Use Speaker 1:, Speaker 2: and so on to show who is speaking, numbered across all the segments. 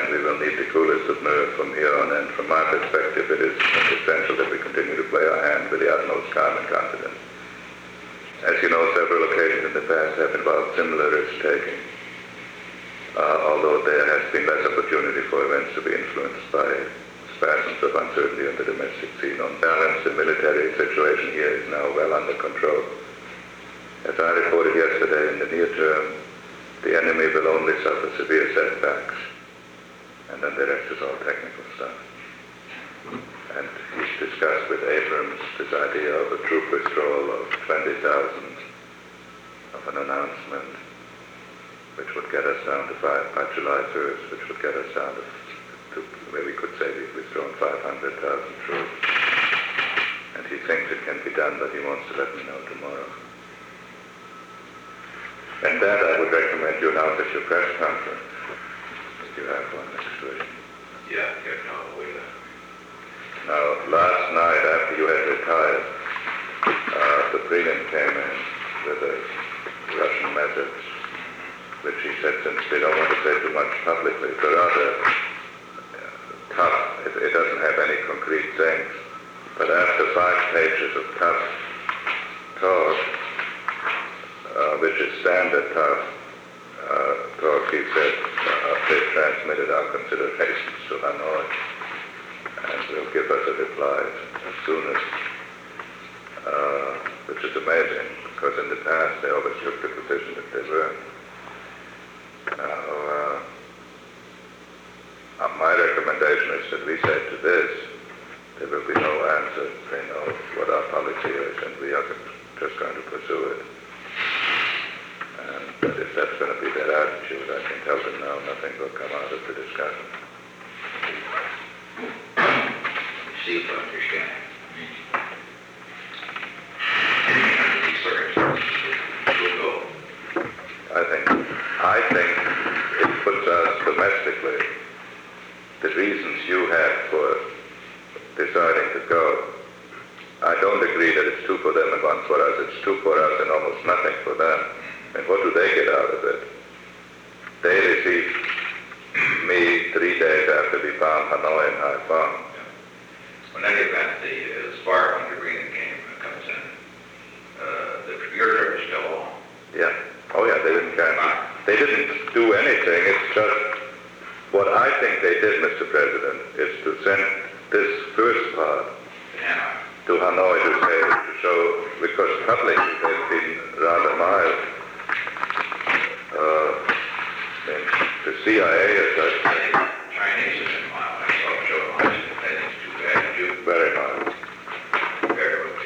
Speaker 1: and we will need the coolest of nerve from here on. And from my perspective, it is essential that we continue to play our hand with the utmost calm and confidence. As you know, several occasions in the past have involved similar risk-taking, although there has been less opportunity for events to be influenced by spasms of uncertainty on the domestic scene. On balance, the military situation here is now well under control. As I reported yesterday, in the near term, the enemy will only suffer severe setbacks, and then the rest is all technical stuff. And he's discussed with Abrams this idea of a troop withdrawal of 20,000 of an announcement, which would get us down to by July 1st, which would get us down to where we could say we've withdrawn 500,000 troops. And he thinks it can be done, but he wants to let me know tomorrow. And that I would recommend you announce at your press conference, if you have one next week.
Speaker 2: Yeah, no, we
Speaker 1: Now, last night, after you had retired, the prelim came in with a Russian message, which he said, since they don't want to say too much publicly, it's rather tough. It doesn't have any concrete things. But after 5 pages of tough talk, which is standard tough talk, he said, they've transmitted our considerations to Hanoi, and will give us a reply as soon as, which is amazing, because in the past they always took the position that they were. Now, my recommendation is that we say to this, there will be no answer. They know what our policy is, and we are just going to pursue it. And that if that's going to be their attitude, I can tell them now nothing will come out of the discussion.
Speaker 2: see if I understand. Anything under these circumstances will go.
Speaker 1: I think it puts us domestically, the reasons you had for deciding to go. I don't agree that it's 2 for them and 1 for us. It's 2 for us and almost nothing for them. And what do they get out of it? They received me 3 days after we found Hanoi and Haiphong.
Speaker 2: When that event, the spark when the Green game comes in, your trip is still on.
Speaker 1: Yeah. Oh yeah, they didn't cancel. They didn't do anything. It's just what I think they did, Mr. President, is to send this first part to Hanoi to show, because publicly they've been rather mild. The CIA is such.
Speaker 2: I think Chinese have been mild. I saw Joe Biden. I think it's too bad.
Speaker 1: Very mild.
Speaker 2: Very well.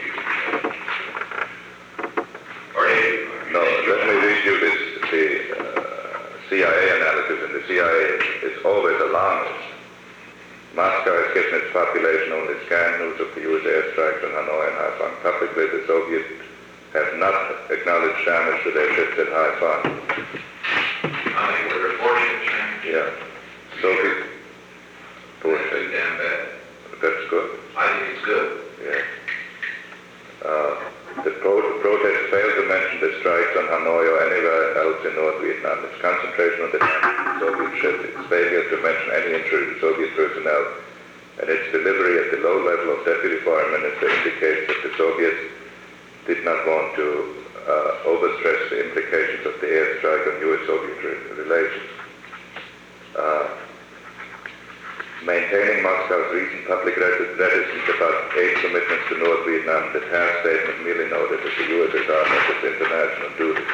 Speaker 2: Or
Speaker 1: no, let me read you the CIA analysis, and the CIA is always alarmist. Moscow has given its population only scant news of the U.S. airstrikes on Hanoi and Haiphong. Publicly, the Soviets have not acknowledged damage to their ships at Haiphong.
Speaker 2: I think we're reporting it, Chinese.
Speaker 1: Yeah. Soviet.
Speaker 2: That's pretty damn bad.
Speaker 1: That's good.
Speaker 2: I think it's good.
Speaker 1: Yeah. The protest failed to mention the strikes on Hanoi or anywhere else in North Vietnam. Its concentration on the Soviet ship, its failure to mention any injury to Soviet personnel, and its delivery at the low level of Deputy Foreign Minister indicates that the Soviets did not want to overstress the implications of the airstrike on U.S.-Soviet relations. Maintaining Moscow's recent public reticence about aid commitments to North Vietnam, the task statement merely noted that the USSR met its international duties.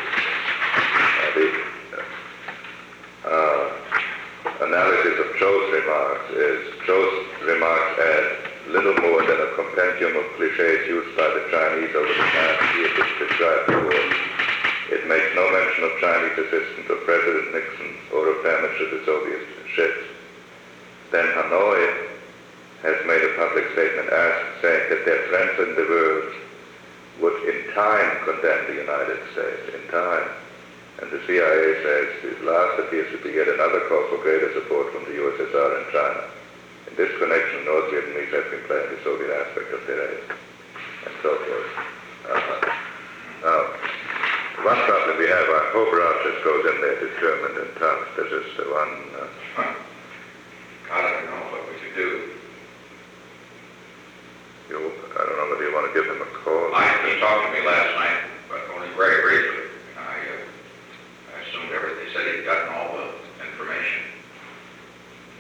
Speaker 1: The analysis of Cho's remarks is, Cho's remarks add little more than a compendium of cliches used by the Chinese over the past year to describe the war. It makes no mention of Chinese assistance of President Nixon or of damage to the Soviet ships. Then Hanoi has made a public statement saying that their friends in the world would in time condemn the United States, in time. And the CIA says this last appears to be yet another call for greater support from the USSR and China. In this connection, North Vietnamese have been playing the Soviet aspect of their aid, and so forth. Now, one problem we have, I hope Rogers goes in there determined and tough. This is the one...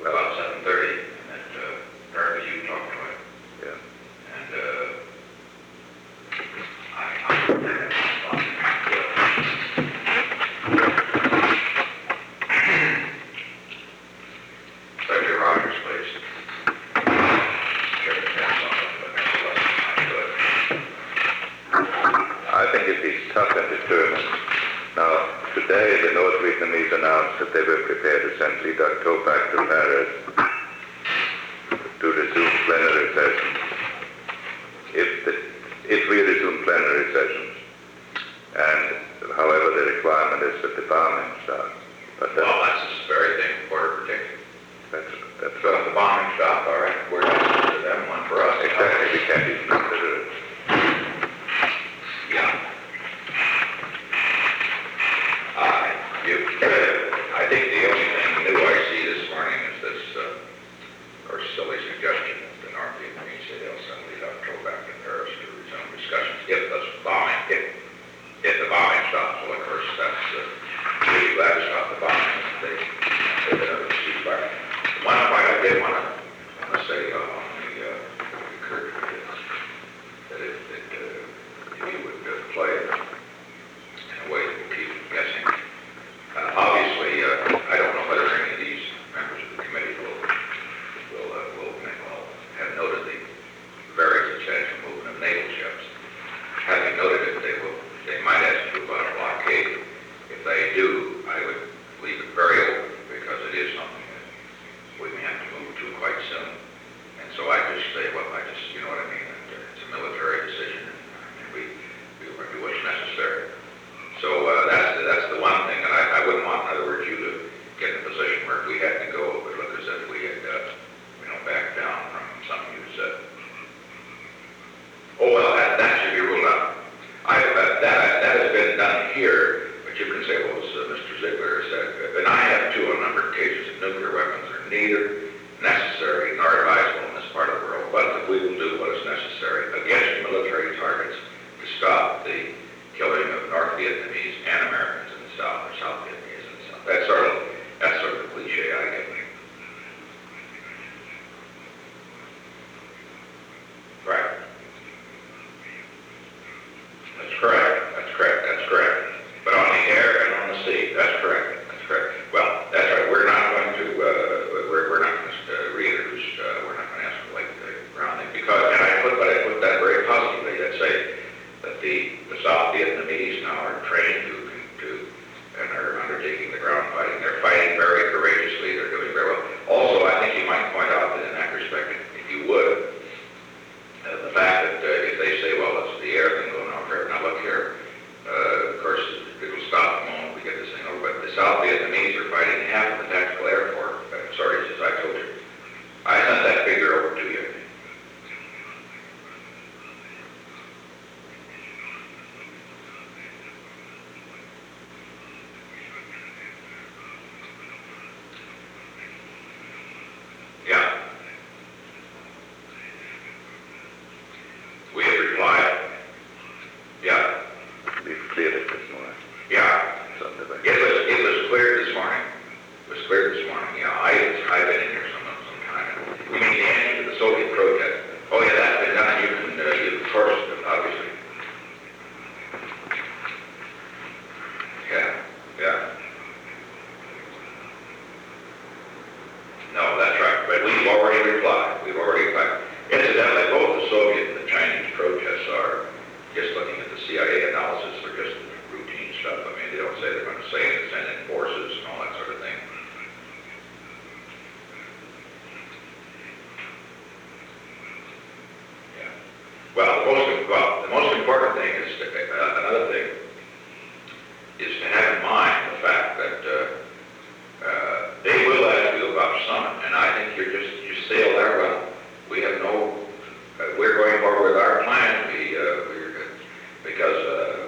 Speaker 2: about 7:30, and that apparently you talked to him.
Speaker 1: Yeah.
Speaker 2: And I Secretary Rogers, please. Chairman Hanson, but that's less than
Speaker 1: I think if he's tough and determined. Now, today the North Vietnamese announced that they were prepared to send Lee Duc Tho back to Paris to resume plenary sessions. If we resume plenary sessions, and however the requirement is that the bombing starts. But
Speaker 2: well, that's the very thing the border protected.
Speaker 1: that's
Speaker 2: So if the bombing stopped, all right, we're not to them, one for us.
Speaker 1: exactly, we can't even consider it.
Speaker 2: Yeah. I think the only thing new I see this morning is this, or silly suggestion that the North Vietnamese say they'll send Lee Duc Tho back to Paris to resume discussions if the bombing stops. Well, of course, that's really glad to stop the bombing. They see back. One point I did want to say on the occurred to me is that if you would play it in a way that will keep guessing. Obviously, I don't know whether any of these members of the committee will have noted the very substantial movement of naval ships. Having noted it, they might ask you about a blockade. If they do, I would leave it very open because it is something that we may have to move to quite soon. And so I just say, you know what I mean? It's a military decision, and we will do what's necessary. So that's the one thing, and I wouldn't want, in other words, you to get in a position where if we had to go, it would look as if we had, backed down from something you said. Oh, well, that should be ruled out. That has been done here, but you can say, well, as Mr. Ziegler said, and I have too, a number of cases of nuclear weapons are neither necessary nor advisable in this part of the world, but that we will do what is necessary against military targets to stop the killing of North Vietnamese and Americans in the South, or South Vietnamese in the South. That's sort of the cliche I get. Right. That's correct. But on the air and on the sea, that's correct. Well, that's right. We're not going to reintroduce. We're not going to escalate the grounding because, and I put that very positively. That say that the South Vietnamese now are trained to and are undertaking the ground fighting. They're fighting very courageously. They're doing very well. Also, I think you might point out that in that respect, if you would, the fact that if they say, well, it's the air thing going on here. Now look here. Of course, it will stop the moment we get this thing over. But the South Vietnamese are fighting half of the tactical air force. Sorry, as I told you. I sent that figure over to you. Yeah. We have replied. Yeah.
Speaker 1: We've cleared it this morning.
Speaker 2: Yeah.
Speaker 1: It
Speaker 2: was cleared this morning. Yeah, I've been in here some time. You mean the answer to the Soviet protest? Oh yeah, that's been done. You can source it, obviously. Yeah. No, that's right. But we've already replied. Incidentally, both the Soviet and the Chinese protests are just looking at the CIA analysis. They're just routine stuff. I mean, they don't say they're going to send in forces and all that sort of thing. Yeah. Well, the most important thing is another thing is to have in mind the fact that they will ask you about summit, and I think you sail there well. We have we're going forward with our plan. Because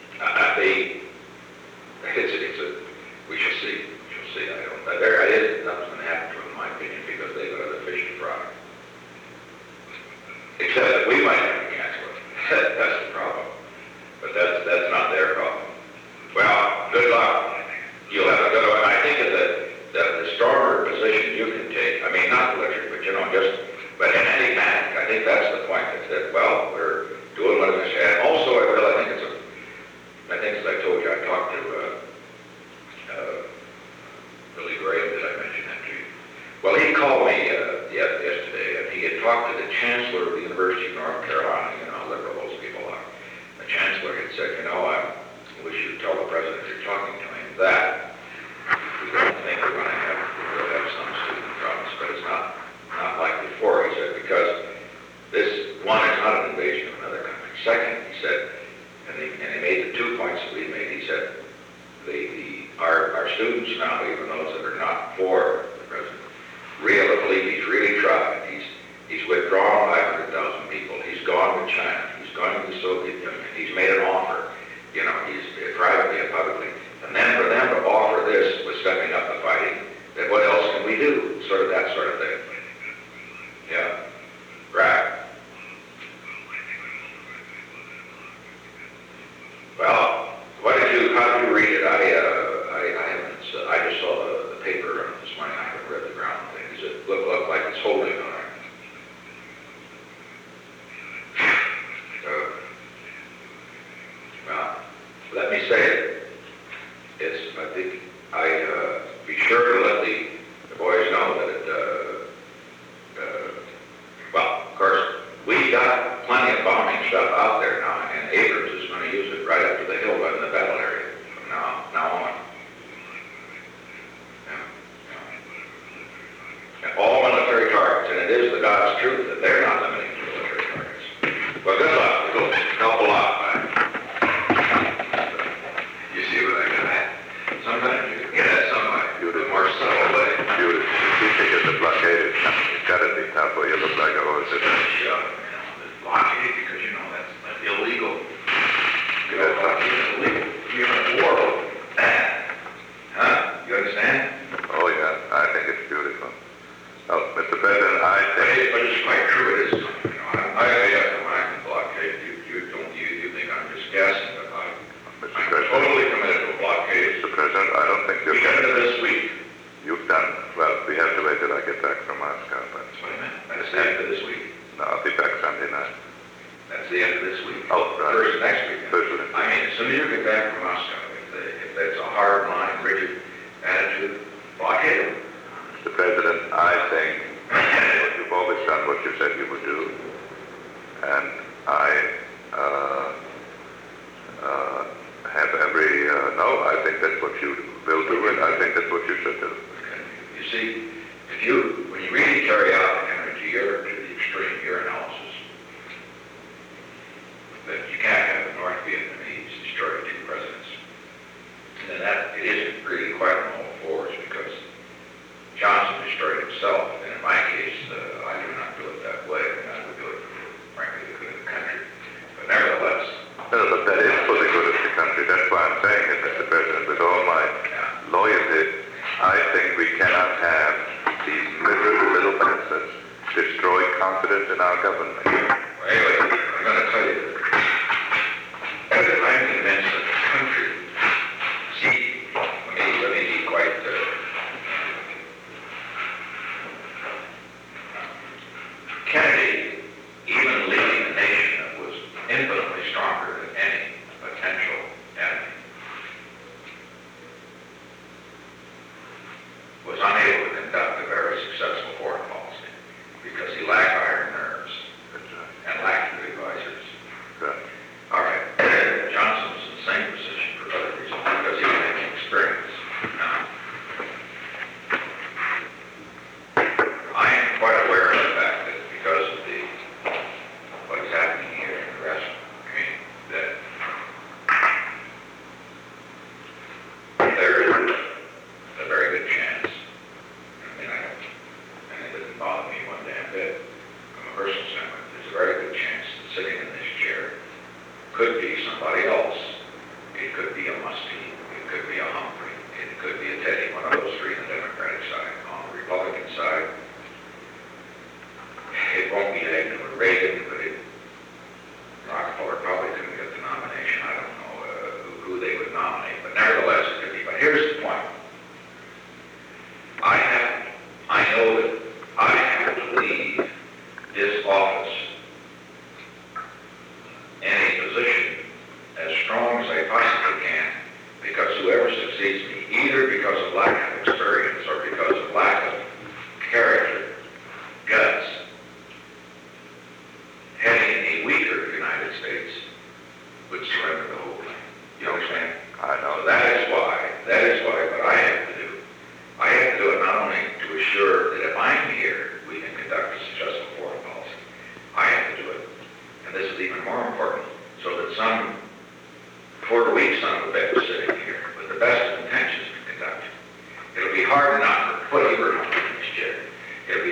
Speaker 2: we shall see. Nothing's going to happen to them, in my opinion, because they've got other fish to fry. Except that we might have a chance with it. That's the problem. but in any panic, I think that's the point, that, well, we're doing what we said. And also, I think as I told you, I talked to, Billy Graham, did I mention that to you? Well, he called me, yesterday, and he had talked to the Chancellor of the University of North Carolina, you know how liberal those people are. The Chancellor had said, you know, I wish you'd tell the President you're talking to him that we don't think we'll have some student problems, but it's not like before, he said, because this, one, is not an invasion of another country. Second, he said, and he made the 2 points that we made, he said, our students now, even those that are not for the President, believe he's really tried. He's withdrawn 500,000 people. He's gone to China. He's gone to the Soviet Union. He's made an offer, you know, he's privately and publicly. And then for them to offer this with stepping up the fighting, then what else can we do? Sort of that sort of thing. Yeah, right. Well, how did you read it? I just saw the paper this morning. I haven't read the ground thing. Does it look like it's holding on it? Well, let me say it. I think be sure to let the boys know that well, of course, we got plenty of bombing stuff out there now, and Abrams is going to use it right up to the hill in the battle area from now on. And all military targets, and it is the God's truth that they're not limiting to military targets. Well, good luck. It'll help a lot, man. You see what I got at? Sometimes you can get at somebody the more subtle way.
Speaker 1: You think it's a blockade. It's got to be tough, or you look like a horse.
Speaker 2: Blockade, because you know that's illegal.
Speaker 1: That's
Speaker 2: illegal. You're in a war over that. Huh? You understand?
Speaker 1: Oh yeah, I think it's beautiful. Oh, Mr. President, I think...
Speaker 2: But it's quite true, it is. You know, I have the mind to blockade. You think I'm just guessing, but I'm totally committed to a blockade.
Speaker 1: Mr. President, I don't think you're...
Speaker 2: We get into this week.
Speaker 1: You've done... Well, we have to wait till I get back from Moscow, but...
Speaker 2: That's what I meant. That's the end of this week.
Speaker 1: No, I'll be back Sunday night.
Speaker 2: That's the end of this week.
Speaker 1: Oh, right.
Speaker 2: First next week.
Speaker 1: First.
Speaker 2: I mean, as soon as you get back from Moscow, if that's a hard line, rigid attitude, blockade them.
Speaker 1: Mr. President, I think you've always done what you said you would do, and I have every... no, I think that's what you will do, and I think that's what you should do.
Speaker 2: You see, when you really carry out energy, you're to the extreme, your analysis, that you can't have the North Vietnamese destroy 2 presidents. And that it isn't really quite on all fours, because Johnson destroyed himself, and in my case, I do not do it that way. I mean, I would do it for, frankly, the good of the country. But nevertheless...
Speaker 1: No, but that is for the good of the country. That's why I'm saying it, Mr. President. With all my loyalty, I think we cannot have these miserable little bastards destroy confidence in our government.
Speaker 2: Well, anyway, I'm going to tell you that I'm convinced that the country... See, let me be quite... Kennedy, even leading a nation that was infinitely stronger than any potential enemy, was unable to conduct a very successful foreign policy because he lacked iron nerves and lacked good advisors.
Speaker 1: Right.
Speaker 2: All right. Johnson was in the same position for other reasons because he had any experience. Now, I am quite aware of the fact that because of what is happening here in the rest, that there is a very good chance. I mean, it doesn't bother me one damn bit from a personal standpoint. There's a very good chance that sitting in this chair could be somebody else. It could be a Muskie. It could be a Humphrey. It could be a Teddy, one of those 3 on the Democratic side. On the Republican side, it won't be Reagan, but Rockefeller probably couldn't get the nomination. I don't know who they would nominate, but nevertheless, it could be. But here's the point. I know that I have to leave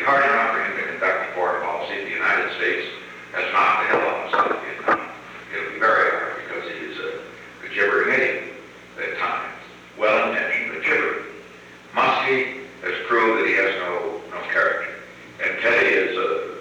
Speaker 2: be hard enough for him to conduct a foreign policy if the United States has knocked the hell out of South Vietnam. It'll be very hard because he is a gibbering idiot at times. Well-intentioned, but gibbering. Muskie has proved that he has no character. And Teddy is,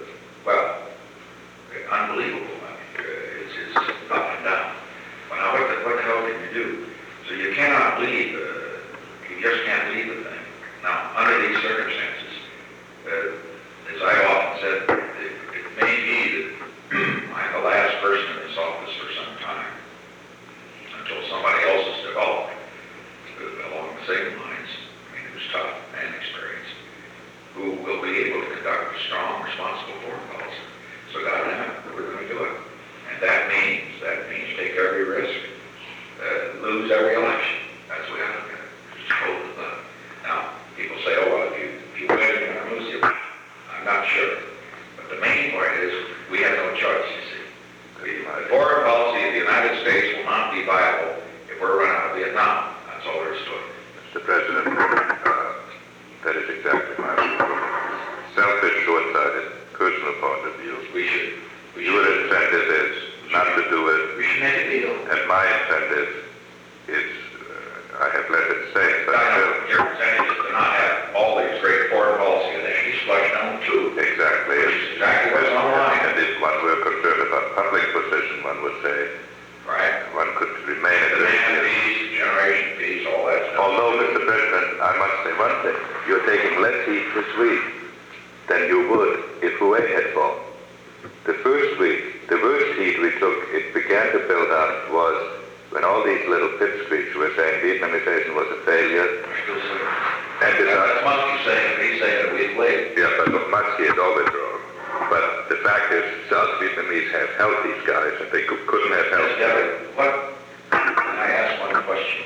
Speaker 2: unbelievable. It's up and down. Well, now, what the hell can you do? So you cannot leave, you just can't leave the thing. Now, under these circumstances, as I often said, it may be that I'm the last person in this office for some time, until somebody else has developed along the same lines, who's tough and experienced, who will be able to conduct a strong, responsible foreign policy. So God damn it, we're going to do it. And that means take every risk, lose every election. That's the way I look at it. Just hold the gun. Now, people say, oh, well, if you win, you're going to lose it. I'm not sure. But the main point is, we have no choice, you see. The foreign policy of the United States will not be viable if we're run out of Vietnam. That's all there is to it.
Speaker 1: Mr. President, that is exactly my view. Selfish, short-sighted, personal point of view. Your incentive is not to do it.
Speaker 2: We should make a deal.
Speaker 1: And my incentive is, I have let it say, but
Speaker 2: your incentive is to not have all these great foreign policy initiatives flushed down too.
Speaker 1: Exactly.
Speaker 2: Which is exactly what's on the line.
Speaker 1: And if one were concerned about public position, one would say,
Speaker 2: right,
Speaker 1: one could remain at
Speaker 2: the
Speaker 1: this
Speaker 2: man fees, generation fees, all that stuff.
Speaker 1: Although, Mr. President, I must say one thing. You're taking less heat this week than you would if Hue had fallen. The first week, the worst heat we took, it began to build up, was when all these little pipsqueaks were saying Vietnamization was a failure. And
Speaker 2: that's Muskie saying, he's saying that we played.
Speaker 1: Yeah, but Muskie is always wrong. But the fact is, South Vietnamese have helped these guys, and they couldn't have helped them.
Speaker 2: What? Can I ask one question?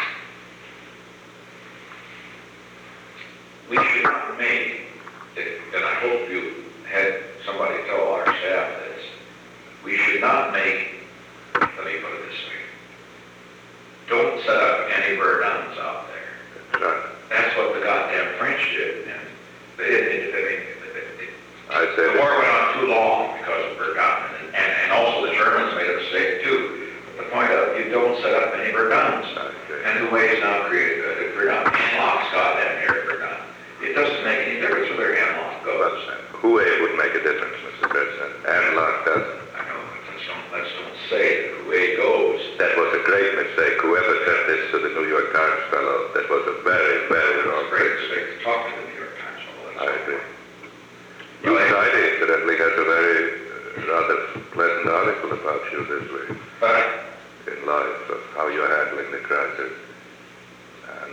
Speaker 2: We should not make, and I hope you had somebody tell our staff this, we should not make, let me put it this way, don't set up any Verdun's out there.
Speaker 1: Right.
Speaker 2: That's what the goddamn French did, and they didn't, the war went on too long because of Verdun, and also the Germans made a mistake too. The point of, you don't set up any Verdun's, and Hue has now created a Verdun. Hanlock's goddamn near Verdun. It doesn't make any difference where their Hanlock goes.
Speaker 1: Hue would make a difference, Mr. President. Hanlock doesn't.
Speaker 2: I know, but let's don't say that Hue goes.
Speaker 1: That was a great mistake. Whoever said this to the New York Times fellow, that was a very, very wrong
Speaker 2: great mistake to talk to the New York Times fellow.
Speaker 1: I agree. You Friday, incidentally, has a very rather pleasant article about you this week. In light of how you're handling the crisis. And,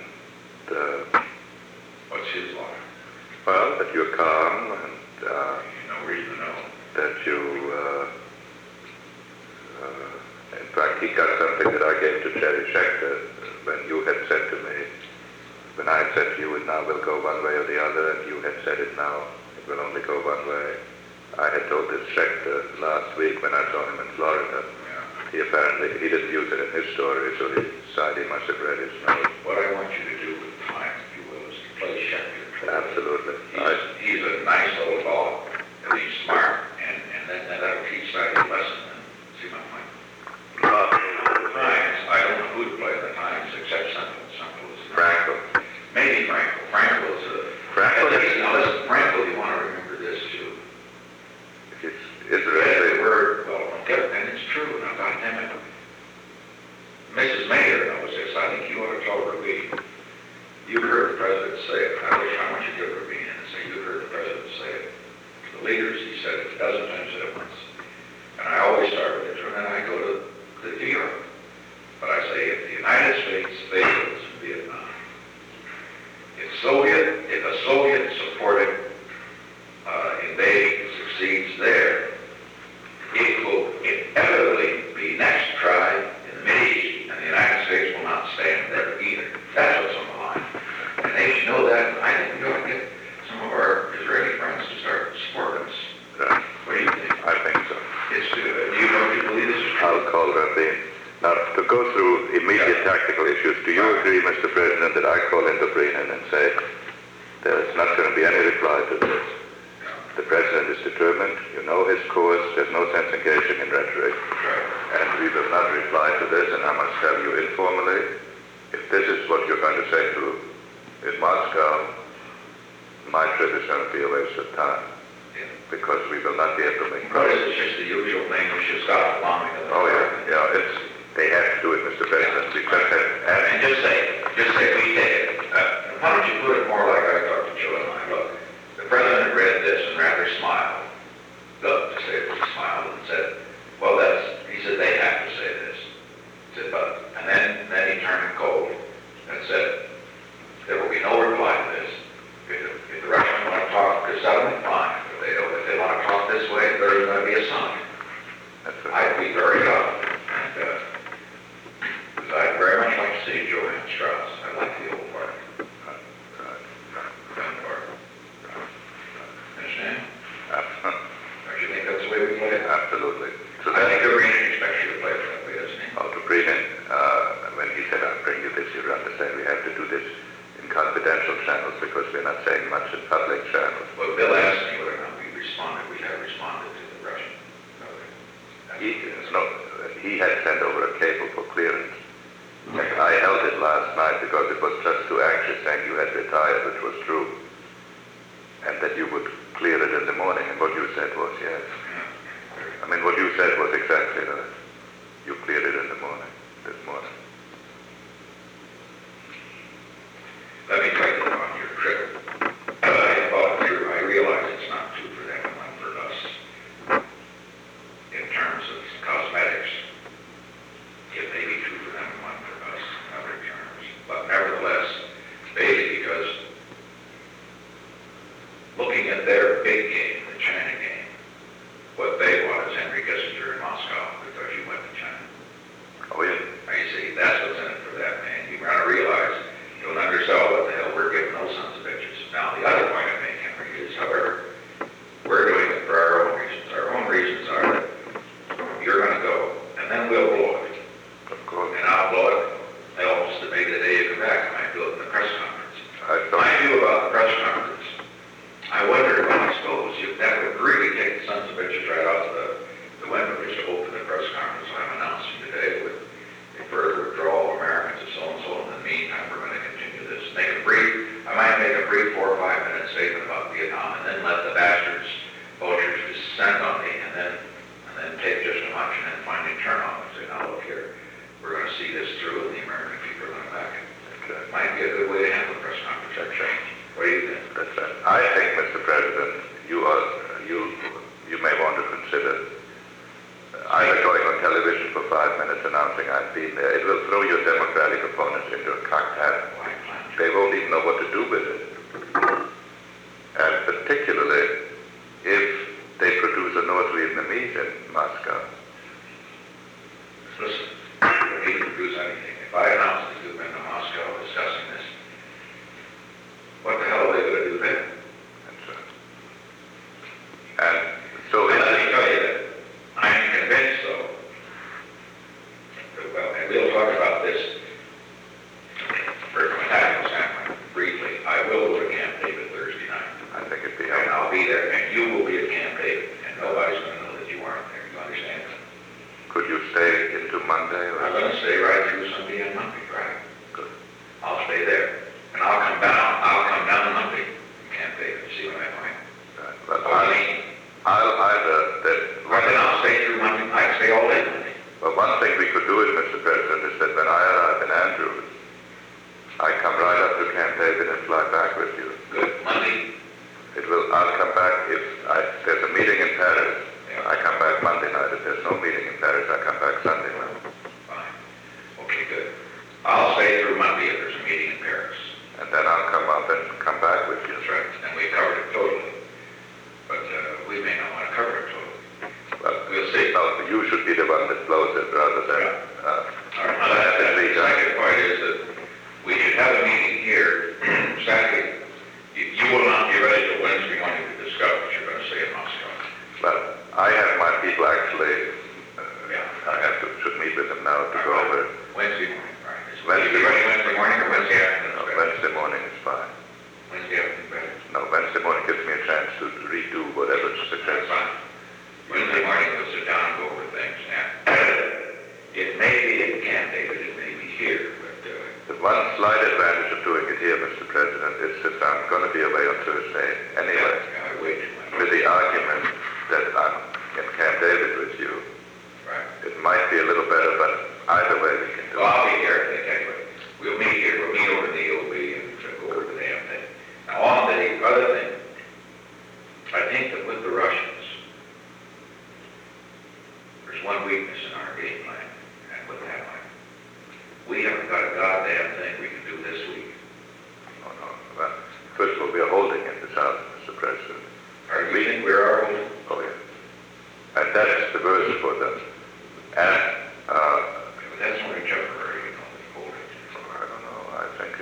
Speaker 2: what's his line?
Speaker 1: well, that you're calm and,
Speaker 2: no reason to know.
Speaker 1: that you, in fact, he got something that I gave to Jerry Schechter when you had said to me, when I had said to you, it now will go one way or the other, and you had said it now, it will only go one way. I had told this Schechter last week when I saw him in Florida. He apparently, he didn't use it in his story, so he decided he must have read his notes.
Speaker 2: What I want you to do with time, if you will, is to play Schechter.
Speaker 1: Absolutely.
Speaker 2: He's a nice little fellow, and he's smart, and that'll teach that a lesson. See my point? Times, I don't know who to play the Times except Simple is
Speaker 1: Frankel.
Speaker 2: Maybe Frankel. Frankel is a...
Speaker 1: Frankel?
Speaker 2: Now listen, Frankel, you want to remember this too.
Speaker 1: Is there
Speaker 2: a word? Well, and it's true. Now, goddammit. Mrs. Mayer knows this. I think you ought to tell Rabin. You heard the president say it. I want you to give Rabin and say you heard the president say it. The leaders, he said it a dozen times at once. And I always start with Israel, and then I go to Europe. But I say, if the United States fails in Vietnam, if a Soviet-supported invasion succeeds there, it will inevitably be next tried in the Mideast, and the United States will not stand there either. That's what's on the line. And they should know that. I think we ought to get some of our Israeli friends to start supporting us. What do you think?
Speaker 1: I think so.
Speaker 2: Do you believe this is true?
Speaker 1: I'll call Rabin. Now, to go through immediate tactical issues, do you agree, Mr. President, that I call in Brennan and say there's not going to be any reply to this? The President is determined. You know his course. There's no sense engaging in rhetoric.
Speaker 2: Right.
Speaker 1: And we will not reply to this, and I must tell you informally, if this is what you're going to say in Moscow, my trip is going to be a waste of time,
Speaker 2: Yeah.
Speaker 1: because we will not be able to make
Speaker 2: But
Speaker 1: progress.
Speaker 2: it's just the usual thing, we should stop alarming the
Speaker 1: Oh, yeah, they have to do it, Mr. President. We just have,
Speaker 2: And just say we did it. Why don't you put it more like I talked to Joe and I, look, the President read this and rather smiled. Look, to say it was a smile, and said, well, he said, they have to say this. He said, but, and then he turned cold and said, there will be no reply to this. If the Russians want to talk to settlement, fine. If they want to talk this way, there's going to be a sign.
Speaker 1: that's right.
Speaker 2: I'd be very up, and because I'd very much like to see Joanne Strauss. I like the old part. Young part. Understand? Don't you think that's the way we play it?
Speaker 1: Absolutely. So
Speaker 2: I think
Speaker 1: that,
Speaker 2: Irene expects you to play it that way, doesn't he?
Speaker 1: to bring in, when he said, I'll bring you this, you understand we have to do this in confidential channels because we're not saying much in public channels.
Speaker 2: Well, Bill asked me whether or not we have responded to the Russian.
Speaker 1: He had sent over a cable for clearance. And I held it last night because it was just too anxious saying you had retired, which was true. And that you would clear it in the morning. And what you said was yes. I mean, what you said was exactly that. You cleared it in the morning, this morning.
Speaker 2: Let me tell you on your trip. I thought it through. I realize it's not two for them and one for us. In terms of cosmetics, it may be two for them and one for us in other terms. But nevertheless, maybe because looking at their big game, the China game, what they want is Henry Kissinger in Moscow because you went to China.
Speaker 1: Oh, yeah.
Speaker 2: Now, you see, that's what's in it for that man. You're going to realize you'll undersell what the hell we're giving those sons of bitches. Now, the other point I make, Henry, is, however, we're doing it for our own reasons. Our own reasons are that you're going to go, and then we'll blow it.
Speaker 1: Of course.
Speaker 2: And I'll blow it almost maybe the day you come back. I might do it in the press conference.
Speaker 1: I thought,
Speaker 2: My view about the press conference, I wonder, well, I suppose, if that would really take the sons of bitches right out of the window just to open the press conference I'm announcing today with a further withdrawal of Americans and so and so. In the meantime, we're going to continue this. I might make a brief 4 or 5 minute statement about Vietnam and then let the bastards, vultures, descend on me and then take just a much and then finally turn on and say, now look here, we're going to see this through and the American people are going to back it. It might be a good way to handle a press conference. What do you think?
Speaker 1: that's right. I think, Mr. President, you may want to consider either going on television for 5 minutes announcing I've been there. It will throw your Democratic opponents into a cocked hat. They won't even know what to do with it. And particularly if they produce a North Vietnamese in Moscow.
Speaker 2: Listen, we need to produce anything. If I announce that you've been to Moscow discussing this, what the hell are they going to do then?
Speaker 1: That's right. And so
Speaker 2: Well, let me tell you that I'm convinced, though, well, and we'll talk about this from a tactical standpoint briefly. I will go to Camp David Thursday night,
Speaker 1: I think it'd be
Speaker 2: and
Speaker 1: helpful.
Speaker 2: I'll be there, and you will be at Camp David, and nobody's going to know that you aren't there. You understand?
Speaker 1: Could you stay into Monday?
Speaker 2: I'm going to stay right through Sunday and Monday, right?
Speaker 1: Good.
Speaker 2: I'll stay there, and I'll come down Monday from Camp David. See what I find?
Speaker 1: Right. Well,
Speaker 2: I mean,
Speaker 1: I'll either that
Speaker 2: then I'll stay through Monday. I can stay all day Monday.
Speaker 1: Well, one thing we could do is, Mr. President, is that when I arrive in Andrews, I come right up to Camp David and fly back with you.
Speaker 2: Good. Monday.
Speaker 1: I'll come back there's a meeting in Paris.
Speaker 2: Yeah.
Speaker 1: I come back Monday night. If there's no meeting in Paris, I come back Sunday night.
Speaker 2: Fine. Okay, good. I'll stay through Monday if there's a meeting in Paris.
Speaker 1: And then I'll come up and come back with you.
Speaker 2: That's right. And we covered it totally. But we may not want to cover it totally.
Speaker 1: Well,
Speaker 2: We'll see.
Speaker 1: no, you should be the one that blows it rather than...
Speaker 2: All right. The second point is that we should have a meeting here. Sadly, you will not be ready till Wednesday morning to discuss what you're going to say in Moscow.
Speaker 1: Well, I have my people actually... I have to to redo whatever's
Speaker 2: That's
Speaker 1: successful.
Speaker 2: fine. Wednesday morning, we'll sit down and go over things, and it may be in Camp David, it may be here, but,
Speaker 1: The one slight advantage of doing it here, Mr. President, is that I'm going to be away on Thursday anyway,
Speaker 2: I wait too much.
Speaker 1: with the argument that I'm in Camp David with you.
Speaker 2: Right.
Speaker 1: It might be a little better, but either way we can do
Speaker 2: Well,
Speaker 1: it.
Speaker 2: I'll be here, I think, anyway. We'll meet here, we'll meet over the OB and go over the damn thing. Now, on the other thing, I think that with the Russians, there's one weakness in our game plan, and with that one, we haven't got a goddamn thing we can do this week.
Speaker 1: No, no. Well, first of all, we are holding in the South, Mr. President.
Speaker 2: Are you think we're our own?
Speaker 1: Oh, yeah. And that's the worst for them. And,
Speaker 2: But that's only temporary, you know, they hold it.
Speaker 1: I don't know, I think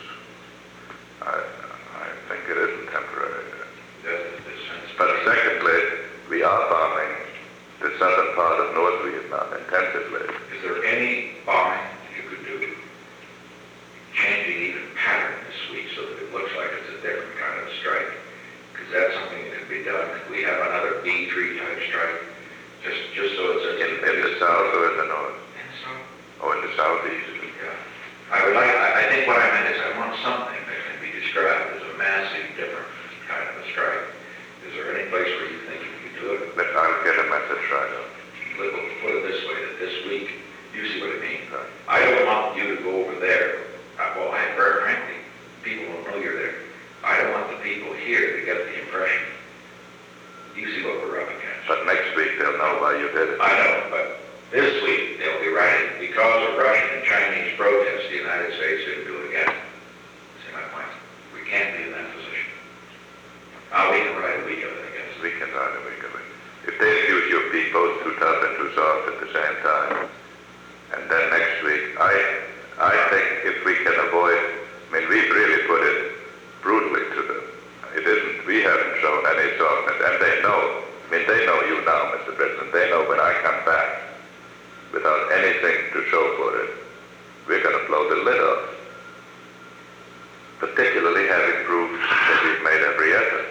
Speaker 1: it isn't temporary.
Speaker 2: That's the sense.
Speaker 1: But secondly, we are bombing the southern part of North Vietnam intensively.
Speaker 2: Is there any bombing you could do, changing even pattern this week so that it looks like it's a different kind of strike? Because that's something that could be done. Could we have another B-3 type strike? Just so it's
Speaker 1: In the south or in the north?
Speaker 2: And so,
Speaker 1: Or in the southeast?
Speaker 2: yeah. I think what I meant is I want something that can be described as a massive, different kind of a strike. Is there any place where you think you could do it?
Speaker 1: But I'll get a message right up.
Speaker 2: We'll put it this way, that this week, you see what I mean.
Speaker 1: Right.
Speaker 2: I don't want you to go over there. Well, very frankly, people don't know you're there. I don't want the people here to get the impression. You see what we're up against.
Speaker 1: But next week they'll know why you did it.
Speaker 2: I know, but this week they'll be writing, because of Russian and Chinese protests, the United States didn't do it again. See my point? We can't be in that position. We can write a week of it, I guess.
Speaker 1: We can run a week of it. If they accuse you of being both too tough and too soft at the same time, and then next week, I think if we can avoid, we've really put it brutally to them. It isn't, we haven't shown any softness, and they know, they know you now, Mr. President, they know when I come back, without anything to show for it, we're going to blow the lid off. Particularly having proved that we've made every effort.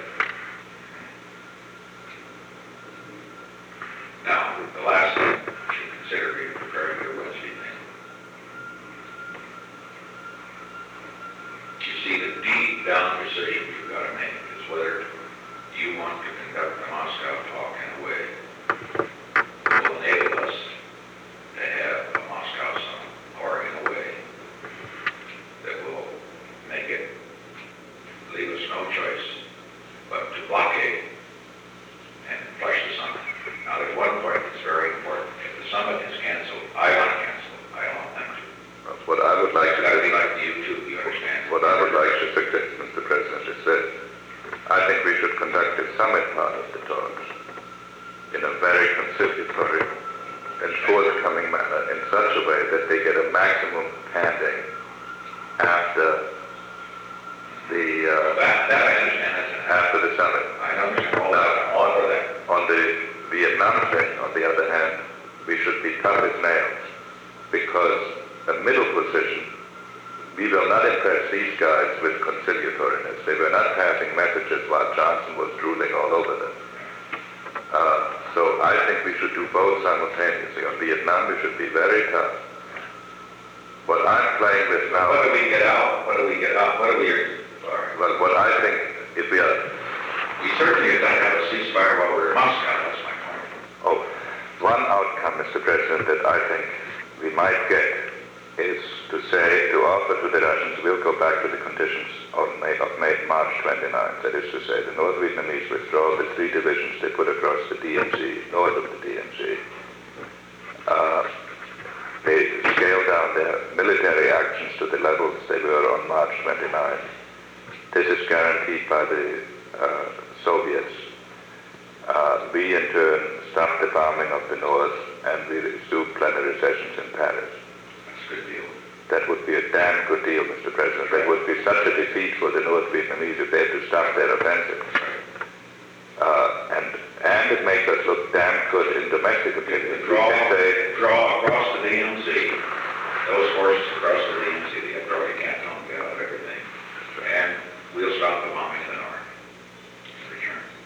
Speaker 2: Now, the last thing you should consider being prepared for Wednesday thing. You see, the deep down decision you've got to make is whether you want to conduct the Moscow talk in a way that will enable us to have a Moscow summit, or in a way that will make it, leave us no choice but to blockade and flush the summit. Now, there's one point that's very important. If the summit is canceled, I want to cancel it. I don't want them to.
Speaker 1: That's what I would like to
Speaker 2: That'd be
Speaker 1: do.
Speaker 2: like you too, you understand?
Speaker 1: What I would like to suggest, Mr. President, is this. I think we should conduct the summit part of the talks in a very conciliatory and forthcoming manner in such a way that they get a maximum handing after the
Speaker 2: That I understand.
Speaker 1: after the summit.
Speaker 2: I understand all that. I'm all for that.
Speaker 1: On the Vietnam thing, on the other hand, we should be tough as nails because a middle position, we will not impress these guys with conciliatoriness. They were not passing messages while Johnson was drooling all over them. So I think we should do both simultaneously. On Vietnam, we should be very tough. What I'm playing with now...
Speaker 2: What do we get out? What do we get out? What do we... Sorry.
Speaker 1: Well, what I think, if we are...
Speaker 2: We certainly don't have a ceasefire while we're in Moscow. That's my point.
Speaker 1: Oh, one outcome, Mr. President, that I think we might get is to say, to offer to the Russians, we'll go back to the conditions of March 29th. That is to say, the North Vietnamese withdraw the 3 divisions they put across the DMZ, north of the DMZ. They scale down their military actions to the levels they were on March 29th. This is guaranteed by the Soviets. We in turn stop the bombing of the North and we resume plenary sessions in Paris.
Speaker 2: That's a good deal.
Speaker 1: That would be a damn good deal, Mr. President. That would be such a defeat for the North Vietnamese if they had to stop their offensive. And it makes us look damn good in domestic opinion. We can say,
Speaker 2: Draw across the DMZ. Those forces across the DMZ, they have already Canton, get out of everything. And we'll stop the bombing in the north. In return.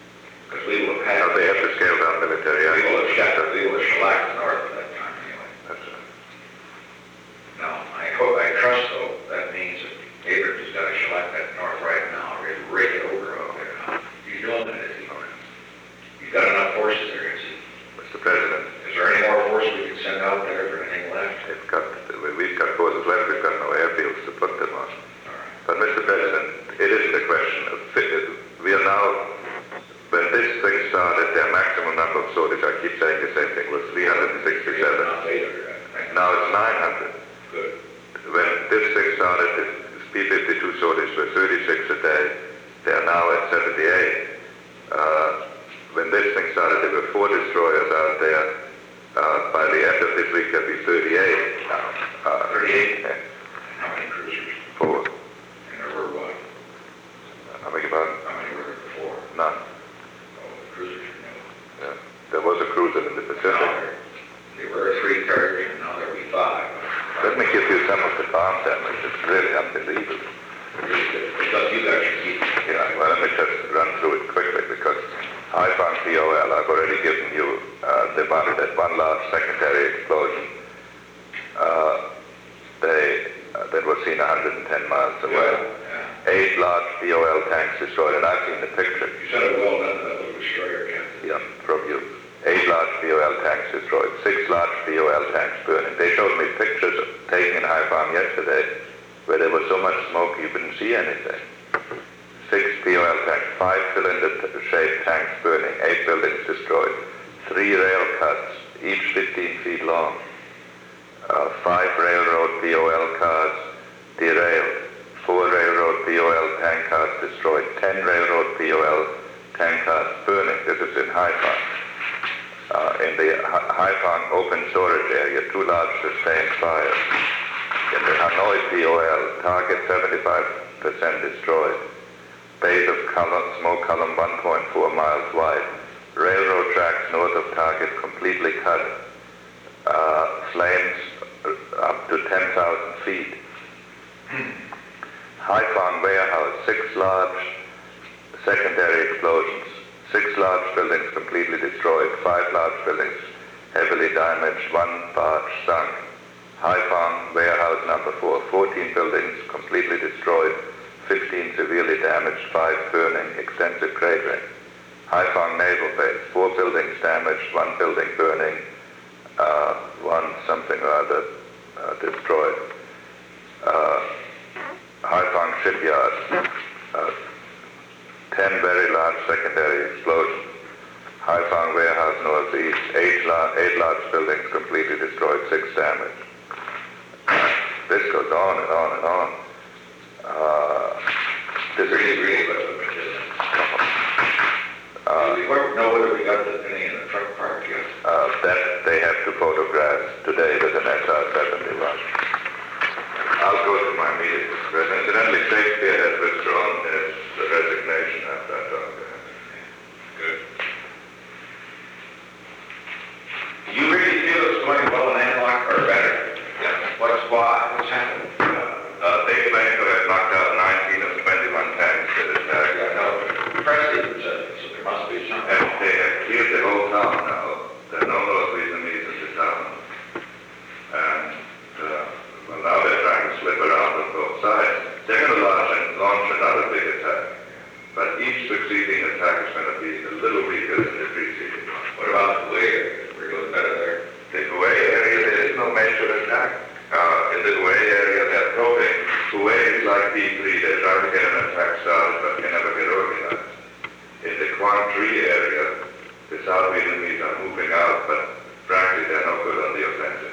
Speaker 2: shellacked the north at that time anyway.
Speaker 1: That's right.
Speaker 2: Now, I trust though, that means that Abrams has got to shellac that north right now, or he'll rake it over out there now. He's doing it, is he? He's got enough forces there, is he?
Speaker 1: Mr. President,
Speaker 2: Is there any more force we can send out there for anything left?
Speaker 1: we've got forces left, we've got no airfields to put them on. But Mr. President, it isn't a question of we are now, when this thing started, their maximum number of sorties, I keep saying the same thing, was 367. Now it's 900.
Speaker 2: Good.
Speaker 1: When this thing started, the P-52 sorties were 36 a day. They are now at 78. When this thing started, there were 4 destroyers out there. By the end of this week, there'll be 38 now.
Speaker 2: 38? How many cruisers?
Speaker 1: 4.
Speaker 2: And there were what?
Speaker 1: I beg your pardon?
Speaker 2: How many were there before?
Speaker 1: None.
Speaker 2: Oh, the cruisers are new.
Speaker 1: Yeah. There was a cruiser in the
Speaker 2: Now
Speaker 1: Pacific.
Speaker 2: there were 3 carriers, and now there'll be 5.
Speaker 1: Let me give you some of the bomb damage. It's really unbelievable.
Speaker 2: Because you got your key.
Speaker 1: Yeah, well, let me just run through it quickly because Haiphong POL, I've already given you the one, that one large secondary explosion that was seen 110 miles away.
Speaker 2: Yeah.
Speaker 1: 8 large POL tanks destroyed, and I've seen the picture.
Speaker 2: You said it well done, that little destroyer, Captain.
Speaker 1: Yeah, from you. 8 large POL tanks destroyed, 6 large POL tanks burning. They showed me pictures taken in Haiphong yesterday where there was so much smoke you couldn't see anything. 6 POL tanks, 5 cylinder-shaped tanks burning, 8 buildings destroyed, 3 rail cuts, each 15 feet long, 5 railroad POL cars derailed, 4 railroad POL tank cars destroyed, 10 railroad POL tank cars burning. This is in Haiphong. In the Haiphong open storage area, 2 large sustained fires. In the Hanoi POL, target 75% destroyed. Base of smoke column 1.4 miles wide. Railroad tracks north of target completely cut. Flames up to 10,000 feet. Haiphong warehouse, 6 large secondary explosions. 6 large buildings completely destroyed. 5 large buildings heavily damaged. 1 barge sunk. Haiphong warehouse number 4, 14 buildings completely destroyed. 15 severely damaged, 5 burning, extensive cratering. Haiphong Naval Base, 4 buildings damaged, 1 building burning, 1 something or other destroyed. Haiphong Shipyard, 10 very large secondary explosions. Haiphong Warehouse Northeast, 8 large buildings completely destroyed, 6 damaged. This goes on and on and on. This is
Speaker 2: Really, but we don't know whether we got any in the truck park yet.
Speaker 1: that they have to photograph today with an SR-71. I'll go to my meeting, Mr. President. Incidentally, Shakespeare has withdrawn his resignation after I talked to him.
Speaker 2: Good. Do you really feel it's going well in Analog or better? Yeah. What's happened?
Speaker 1: They claim to have knocked out 19 of 21 tanks that attack.
Speaker 2: Yeah, no, the press even said it, so there must be something.
Speaker 1: And they have cleared the whole town now. There are no North Vietnamese in the town. And, well, now they're trying to slip around on both sides. They're going to launch another big attack. But each succeeding attack is going to be a little weaker than the preceding one.
Speaker 2: What about the Hue area? We're doing better there.
Speaker 1: The Hue area, there is no major attack. In the Hue area, they're probing. Hue is like P3. They try to get an attack started, but can never get organized. In the Quang Tri area, the South Vietnamese are moving out, but frankly, they're no good on the offensive.